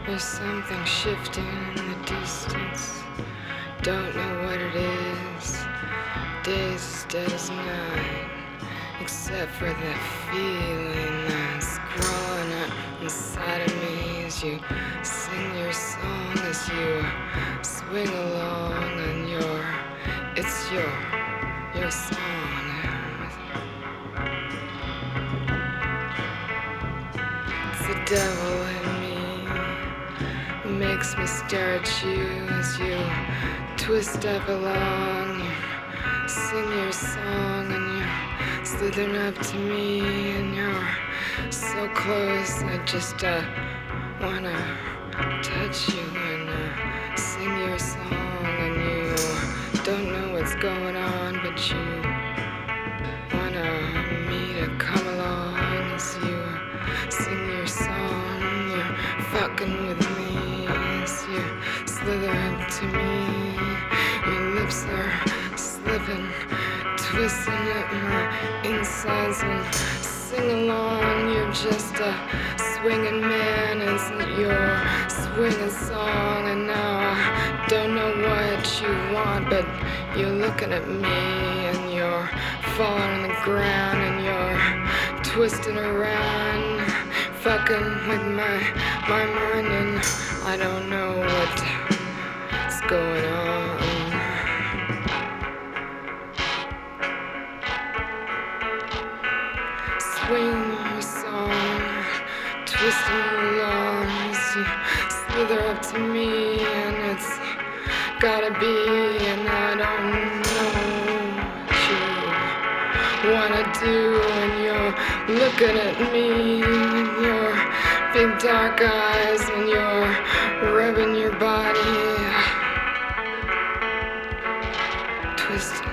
There's something shifting in the distance. Don't know what it is. Days as dead as night, except for that feeling that's crawling up inside of me as you sing your song, as you swing along on it's your song. It's the devil in me. Makes me stare at you as you twist up along. You sing your song and you're slithering up to me and you're so close. I just wanna touch you and sing your song, and you don't know what's going on, but you wanna me to come along as you sing your song. You're fucking with me as you slither up to me. Your lips are slipping, twisting at my insides, and sing along. You're just a swinging man, isn't your swinging song? And now I don't know what you want, but you're looking at me and you're falling on the ground and you're twisting around, fucking with my mind, and I don't know what's going on. Swing your song, twisting along as you slither up to me, and it's gotta be, and I don't know what you wanna do, and you're looking at me with your big dark eyes, and you're rubbing your body, twisting.